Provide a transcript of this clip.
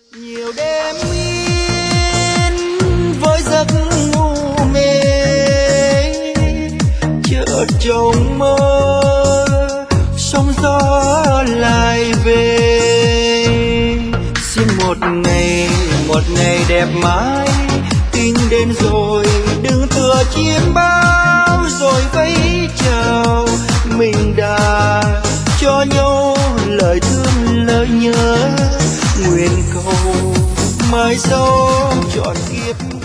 nhiều đêm yên với giấc ngủ mê, chợt trong mơ sóng gió lại về. Xin một ngày đẹp mãi, tình đến rồi đừng tựa chim bao rồi vẫy chào. Mình đã cho nhau lời thương lời nhớ, nguyện cầu mai sau trọn kiếp.